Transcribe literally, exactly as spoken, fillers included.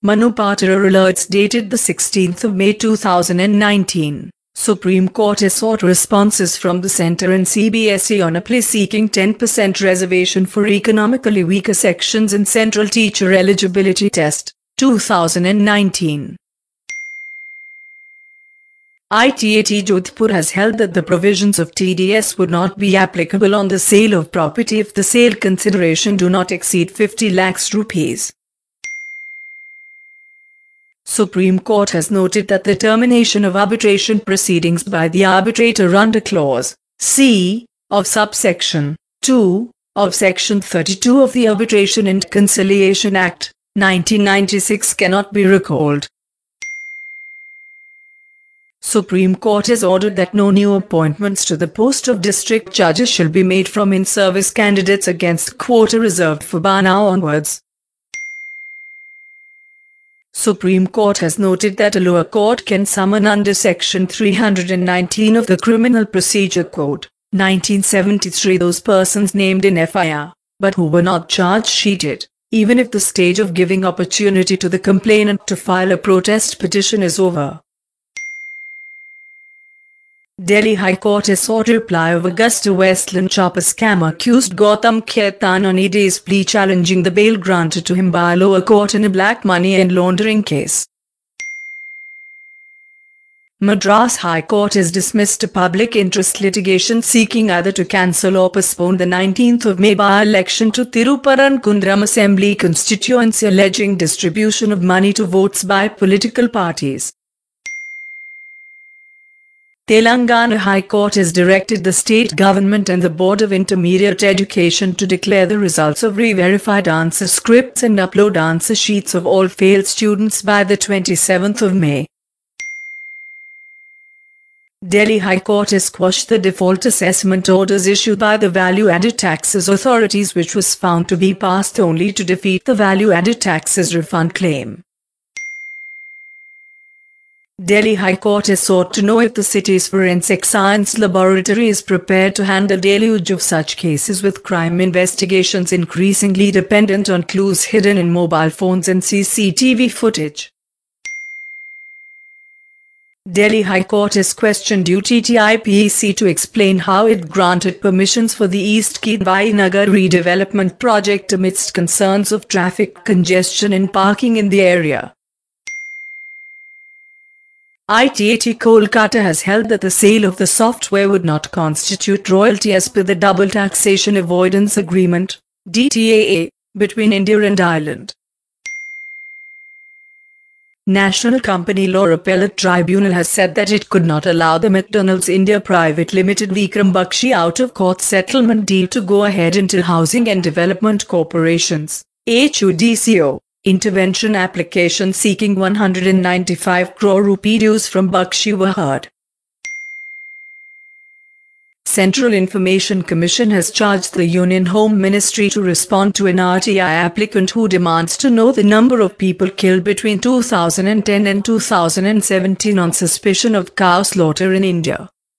Manu Patara alerts dated the sixteenth of May two thousand nineteen. Supreme Court has sought responses from the Centre and C B S E on a plea seeking ten percent reservation for economically weaker sections in Central Teacher Eligibility Test, two thousand nineteen. I T A T Jodhpur has held that the provisions of T D S would not be applicable on the sale of property if the sale consideration do not exceed fifty lakhs rupees. Supreme Court has noted that the termination of arbitration proceedings by the arbitrator under Clause C of subsection two of Section thirty-two of the Arbitration and Conciliation Act, nineteen ninety-six cannot be recalled. Supreme Court has ordered that no new appointments to the post of district judges shall be made from in-service candidates against quota reserved for bar now onwards. Supreme Court has noted that a lower court can summon under Section three hundred nineteen of the Criminal Procedure Code, nineteen seventy-three those persons named in F I R, but who were not charge sheeted, even if the stage of giving opportunity to the complainant to file a protest petition is over. Delhi High Court has sought reply of Augusta Westland chopper scam accused Gautam Khaitan on E D's plea challenging the bail granted to him by a lower court in a black money and laundering case. Madras High Court has dismissed a public interest litigation seeking either to cancel or postpone the nineteenth of May by-election to Thiruparankundaram Assembly constituency alleging distribution of money to votes by political parties. Telangana High Court has directed the state government and the Board of Intermediate Education to declare the results of re-verified answer scripts and upload answer sheets of all failed students by the twenty-seventh of May. Delhi High Court has quashed the default assessment orders issued by the Value-Added Taxes Authorities, which was found to be passed only to defeat the Value-Added Taxes refund claim. Delhi High Court has sought to know if the city's forensic science laboratory is prepared to handle deluge of such cases with crime investigations increasingly dependent on clues hidden in mobile phones and C C T V footage. Delhi High Court has questioned U T T I P E C to explain how it granted permissions for the East Kidwai Nagar redevelopment project amidst concerns of traffic congestion and parking in the area. I T A T Kolkata has held that the sale of the software would not constitute royalty as per the Double Taxation Avoidance Agreement, D T A A, between India and Ireland. National Company Law Appellate Tribunal has said that it could not allow the McDonald's India Private Limited Vikram Bakshi out-of-court settlement deal to go ahead until Housing and Development Corporation's H U D C O intervention application seeking one hundred ninety-five crore rupee dues from Bakshi were heard. Central Information Commission has charged the Union Home Ministry to respond to an R T I applicant who demands to know the number of people killed between two thousand ten and two thousand seventeen on suspicion of cow slaughter in India.